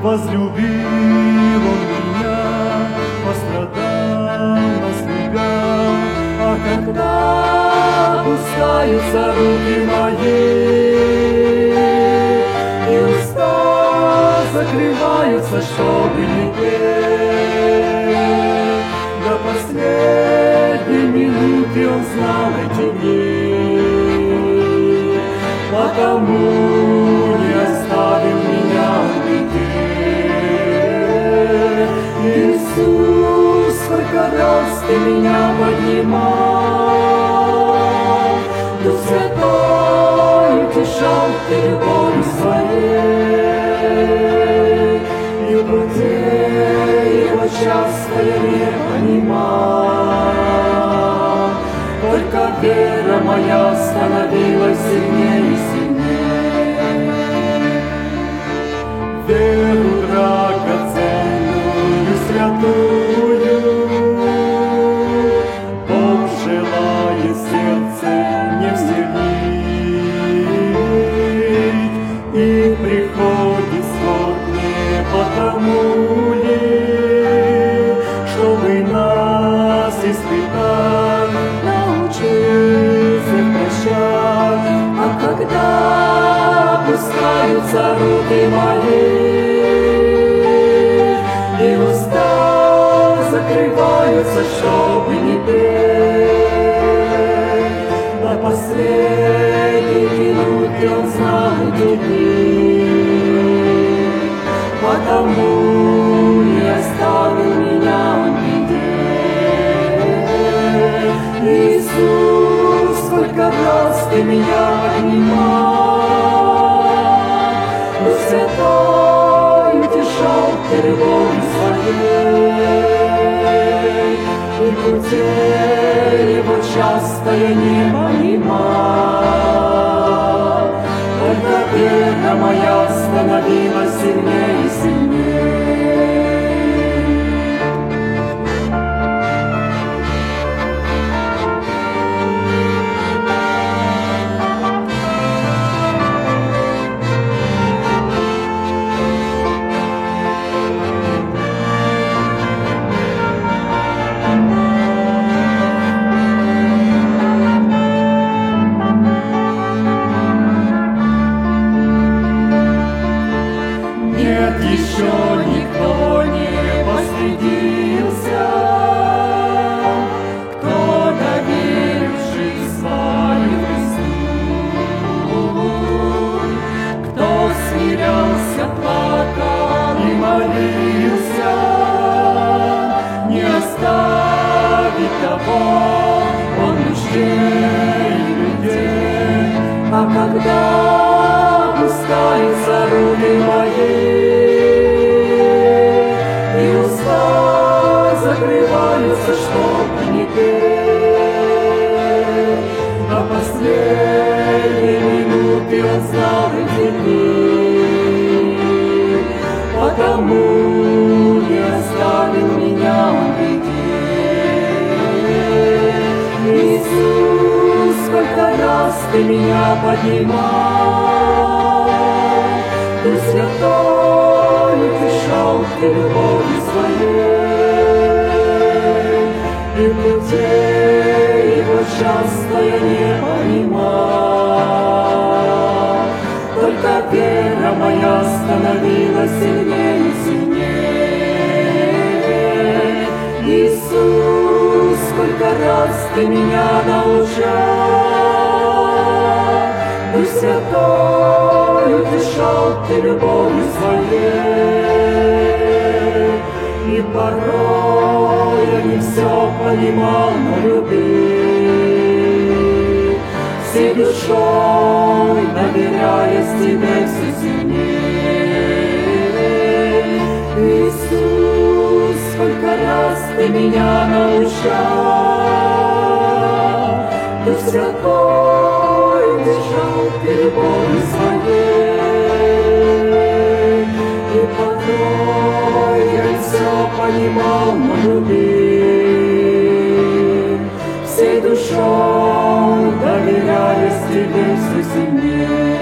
Возлюбил Он меня, пострадал, нас любя. А когда опускаются руки мои, и уста закрываются, чтобы не петь, до последней минуты Он знал эти дни, потому не оставил меня в беде. Иисус, сколько раз Ты меня поднимал, Дух Святой утешал Ты любовью Своей, и в пути Его часто я не понимал, только вера моя становилась сильнее и сильнее. Веру драгоценную, святую, Бог желает сердце не вселить, и приходит скорбь не потому ли, чтобы нас испытать, научиться прощать. А когда опускаются руки мои, и уста закрываются, чтобы не петь, до последней минуты Он знал эти дни, потому не оставил меня в беде. Иисус, сколько раз Ты меня поднимал, Дух Святой утешал Ты любовью Своей, и путей Его часто я не понимал, только вера моя становилась сильнее и сильнее. Еще никто не постыдился, кто доверил жизнь свою Христу, кто смирялся, плакал и молился, не оставить того Он нужде и людей. А когда опускаются руки мои, закрываются, чтобы не петь, до последней минуты Он знал эти дни, потому не оставил меня в беде. Иисус, сколько раз Ты меня поднимал, Дух Святой утешал Ты любовью Своей, и путей Его часто я не понимал, только вера моя становилась сильнее и сильнее. Иисус, сколько раз Ты меня научал, Дух Святой утешал Ты любовью Своей, и порой я не все понимал, но любил, всей душой доверяясь Тебе все сильнее. Иисус, сколько раз Ты меня научал, Дух Святой утешал Ты любовью Своей, и порой я не все понимал, но любил, всей душой доверяясь Тебе все сильнее.